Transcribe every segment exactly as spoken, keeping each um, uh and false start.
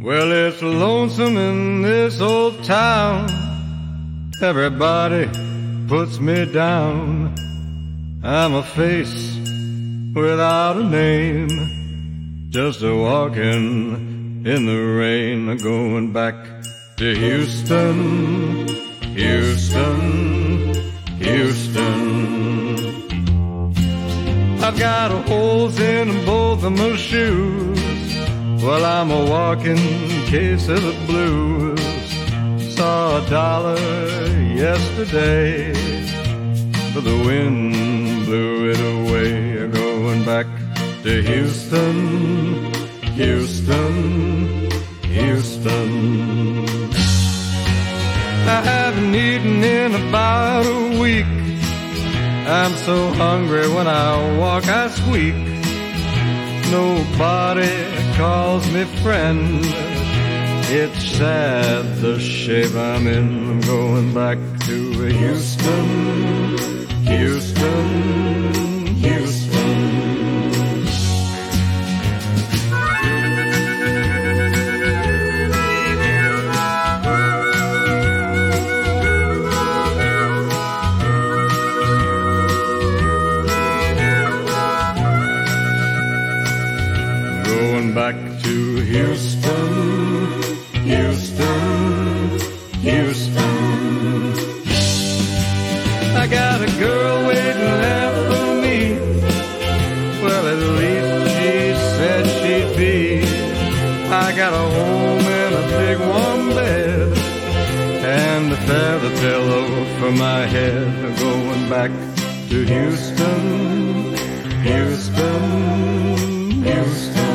Well, it's lonesome in this old town. Everybody puts me down. I'm a face without a name, just a walking in the rain, going back to Houston, Houston, Houston. I've got holes in both of my shoes. Well, I'm a walking case of the blues. Saw a dollar yesterday, but the wind blew it away. Going back to Houston, Houston, Houston. I haven't eaten in about a week. I'm so hungry when I walk I squeak. Nobody calls me friend. It's sad the shape I'm in. I'm going back to Houston, Houston, Houston. Going back to Houston, Houston, Houston. I got a girl waiting there for me. Well, at least she said she'd be. I got a home and a big warm bed and a feather pillow for my head. Going back to Houston, Houston, Houston.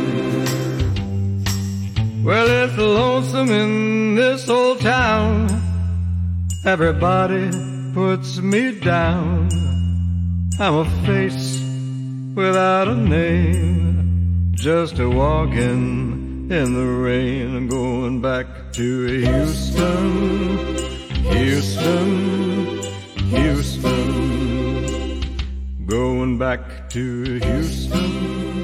Well, it's lonesome in this old town. Everybody puts me down. I'm a face without a name, just a walking in the rain. I'm going back to Houston, Houston, Houston. Going back to Houston.